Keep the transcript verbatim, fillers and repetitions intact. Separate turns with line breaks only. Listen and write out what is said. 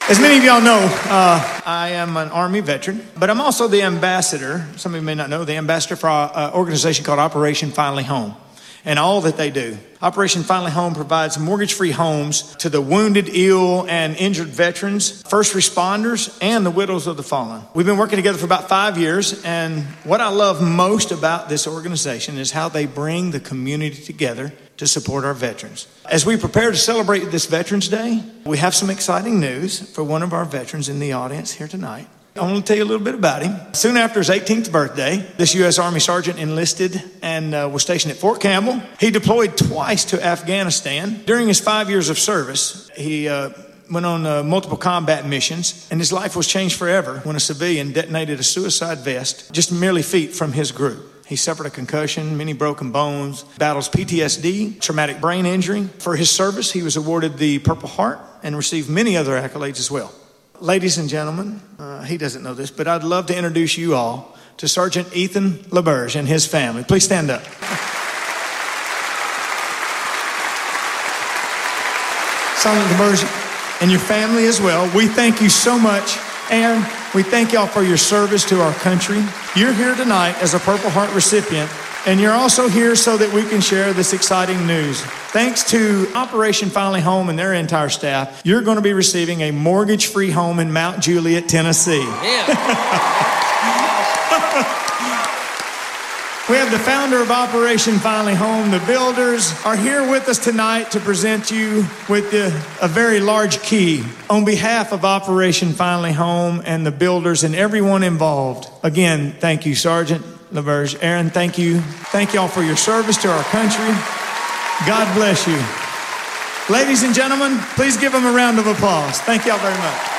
As many of y'all know, uh, I am an Army veteran, but I'm also the ambassador. Some of you may not know, the ambassador for an organization called Operation Finally Home, and all that they do. Operation Finally Home provides mortgage-free homes to the wounded, ill, and injured veterans, first responders, and the widows of the fallen. We've been working together for about five years, and what I love most about this organization is how they bring the community together to support our veterans. As we prepare to celebrate this Veterans Day, we have some exciting news for one of our veterans in the audience here tonight. I want to tell you a little bit about him. Soon after his eighteenth birthday, this U S Army sergeant enlisted and uh, was stationed at Fort Campbell. He deployed twice to Afghanistan. During his five years of service, he uh, went on uh, multiple combat missions, and his life was changed forever when a civilian detonated a suicide vest just merely feet from his group. He suffered a concussion, many broken bones, battles P T S D, traumatic brain injury. For his service, he was awarded the Purple Heart and received many other accolades as well. Ladies and gentlemen, uh, he doesn't know this, but I'd love to introduce you all to Sergeant Ethan LaBerge and his family. Please stand up. Sergeant LaBerge and your family as well, we thank you so much, and we thank y'all for your service to our country. You're here tonight as a Purple Heart recipient, and you're also here so that we can share this exciting news. Thanks to Operation Finally Home and their entire staff, you're going to be receiving a mortgage-free home in Mount Juliet, Tennessee. Yeah. We have the founder of Operation Finally Home. The builders are here with us tonight to present you with the, a very large key. On behalf of Operation Finally Home and the builders and everyone involved, again, thank you, Sergeant LaBerge. Aaron, thank you. Thank y'all for your service to our country. God bless you. Ladies and gentlemen, please give them a round of applause. Thank y'all very much.